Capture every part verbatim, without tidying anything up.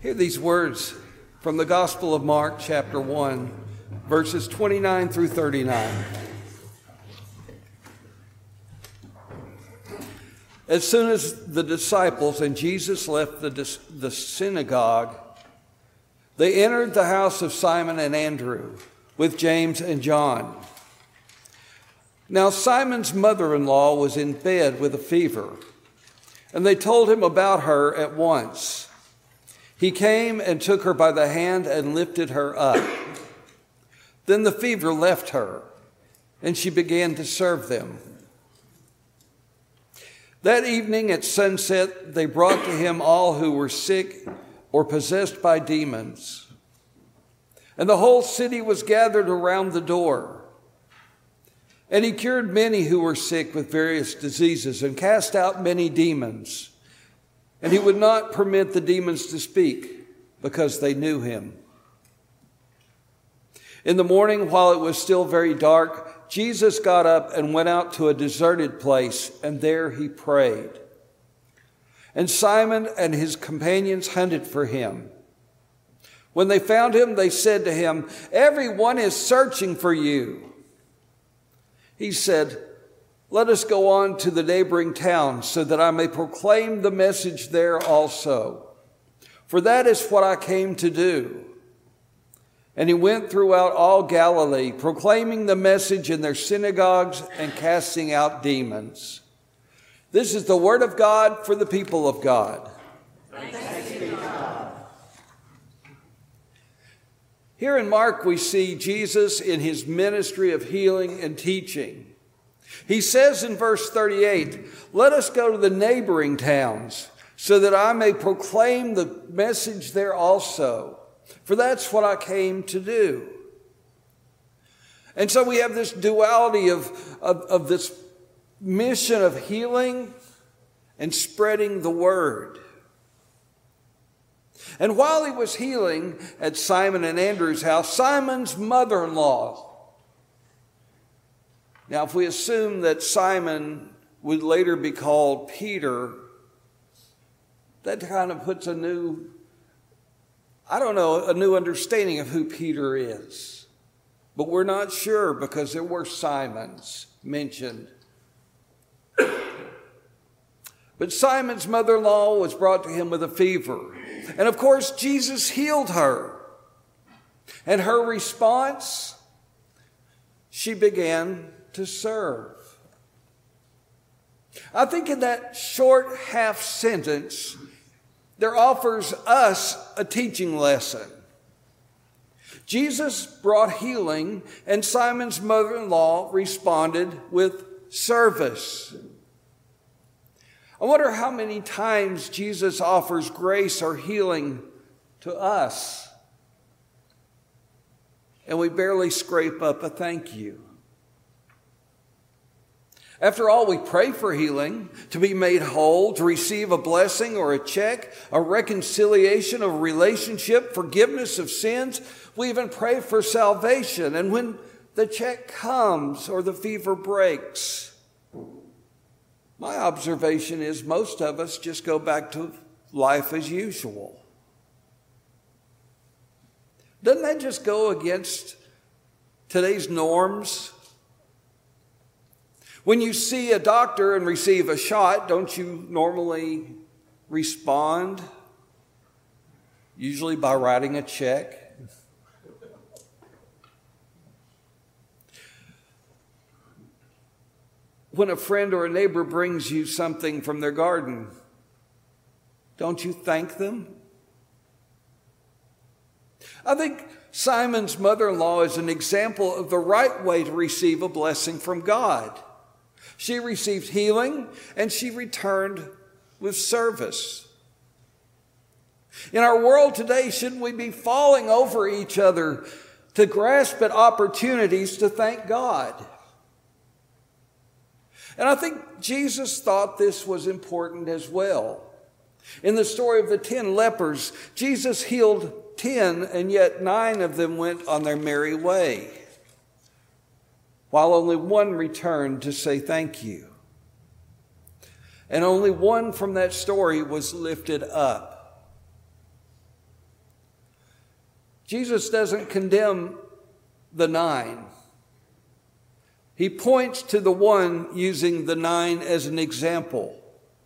Hear these words from the Gospel of Mark, chapter one, verses twenty-nine through thirty-nine. As soon as the disciples and Jesus left the, the synagogue, they entered the house of Simon and Andrew with James and John. Now Simon's mother-in-law was in bed with a fever, and they told him about her at once. He came and took her by the hand and lifted her up. Then the fever left her, and she began to serve them. That evening at sunset, they brought to him all who were sick or possessed by demons. And the whole city was gathered around the door. And he cured many who were sick with various diseases and cast out many demons. And he would not permit the demons to speak because they knew him. In the morning, while it was still very dark, Jesus got up and went out to a deserted place, and there he prayed. And Simon and his companions hunted for him. When they found him, they said to him, "Everyone is searching for you." He said, "Let us go on to the neighboring towns so that I may proclaim the message there also. For that is what I came to do." And he went throughout all Galilee, proclaiming the message in their synagogues and casting out demons. This is the word of God for the people of God. Thanks be to God. Here in Mark, we see Jesus in his ministry of healing and teaching. He says in verse thirty-eight, "Let us go to the neighboring towns so that I may proclaim the message there also. For that's what I came to do." And so we have this duality of, of, of this mission of healing and spreading the word. And while he was healing at Simon and Andrew's house, Simon's mother-in-law. Now, if we assume that Simon would later be called Peter, that kind of puts a new, I don't know, a new understanding of who Peter is. But we're not sure because there were Simons mentioned. But Simon's mother-in-law was brought to him with a fever. And of course, Jesus healed her. And her response, she began to serve. I think in that short half sentence, there offers us a teaching lesson. Jesus brought healing, and Simon's mother-in-law responded with service. I wonder how many times Jesus offers grace or healing to us, and we barely scrape up a thank you. After all, we pray for healing, to be made whole, to receive a blessing or a check, a reconciliation of a relationship, forgiveness of sins. We even pray for salvation. And when the check comes or the fever breaks, my observation is most of us just go back to life as usual. Doesn't that just go against today's norms? When you see a doctor and receive a shot, don't you normally respond? Usually by writing a check. When a friend or a neighbor brings you something from their garden, don't you thank them? I think Simon's mother-in-law is an example of the right way to receive a blessing from God. She received healing, and she returned with service. In our world today, shouldn't we be falling over each other to grasp at opportunities to thank God? And I think Jesus thought this was important as well. In the story of the ten lepers, Jesus healed ten, and yet nine of them went on their merry way, while only one returned to say thank you. And only one from that story was lifted up. Jesus doesn't condemn the nine. He points to the one using the nine as an example.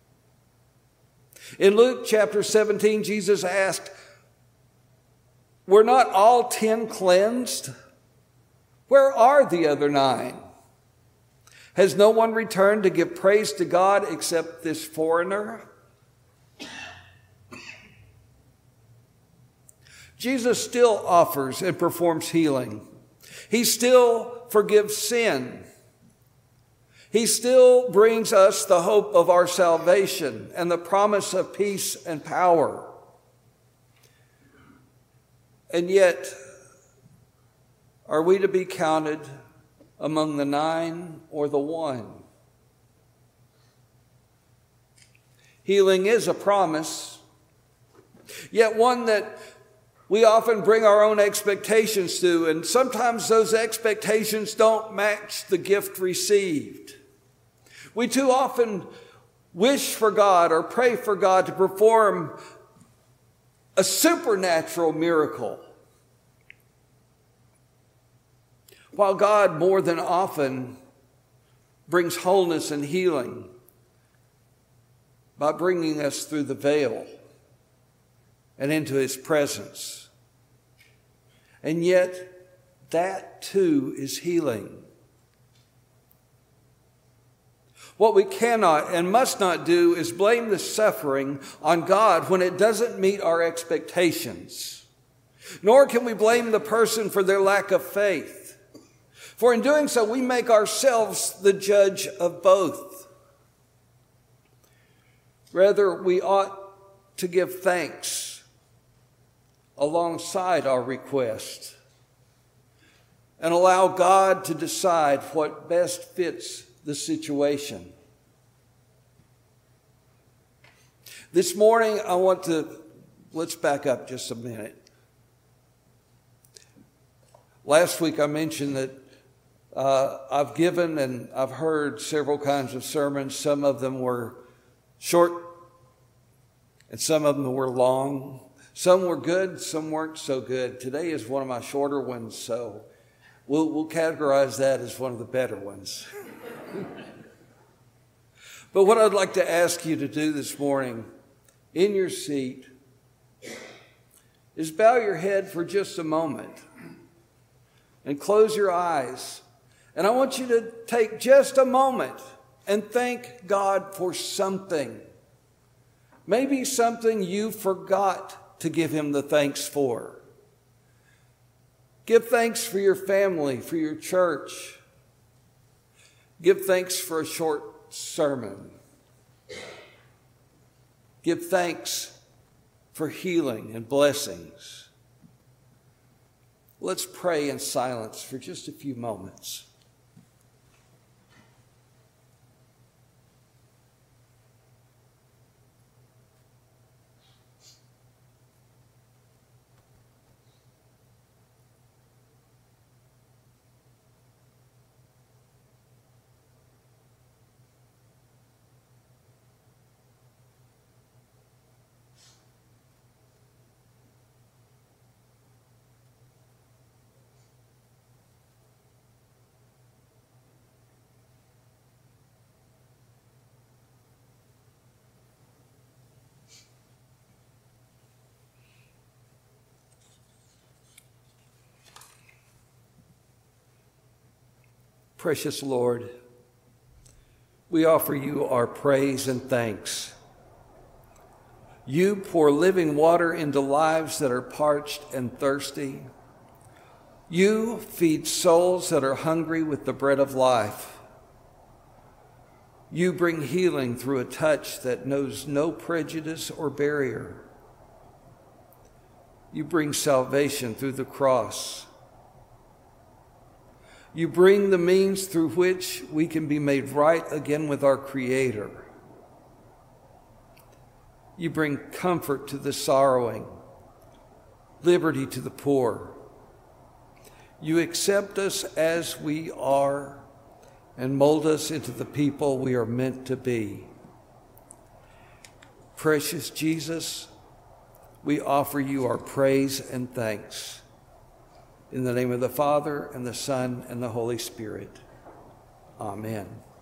In Luke chapter seventeen, Jesus asked, "Were not all ten cleansed? Where are the other nine? Has no one returned to give praise to God except this foreigner?" Jesus still offers and performs healing. He still forgives sin. He still brings us the hope of our salvation and the promise of peace and power. And yet, are we to be counted among the nine or the one? Healing is a promise, yet one that we often bring our own expectations to, and sometimes those expectations don't match the gift received. We too often wish for God or pray for God to perform a supernatural miracle, while God more than often brings wholeness and healing by bringing us through the veil and into His presence. And yet, that too is healing. What we cannot and must not do is blame the suffering on God when it doesn't meet our expectations. Nor can we blame the person for their lack of faith. For in doing so, we make ourselves the judge of both. Rather, we ought to give thanks alongside our request and allow God to decide what best fits the situation. This morning, I want to, let's back up just a minute. Last week, I mentioned that uh, I've given and I've heard several kinds of sermons. Some of them were short and some of them were long. Some were good, some weren't so good. Today is one of my shorter ones, so we'll, we'll categorize that as one of the better ones. But what I'd like to ask you to do this morning in your seat is bow your head for just a moment and close your eyes. And I want you to take just a moment and thank God for something. Maybe something you forgot to give Him the thanks for. Give thanks for your family, for your church. Give thanks for a short sermon. Give thanks for healing and blessings. Let's pray in silence for just a few moments. Precious Lord, we offer you our praise and thanks. You pour living water into lives that are parched and thirsty. You feed souls that are hungry with the bread of life. You bring healing through a touch that knows no prejudice or barrier. You bring salvation through the cross. You bring the means through which we can be made right again with our Creator. You bring comfort to the sorrowing, liberty to the poor. You accept us as we are and mold us into the people we are meant to be. Precious Jesus, we offer you our praise and thanks. In the name of the Father, and the Son, and the Holy Spirit. Amen.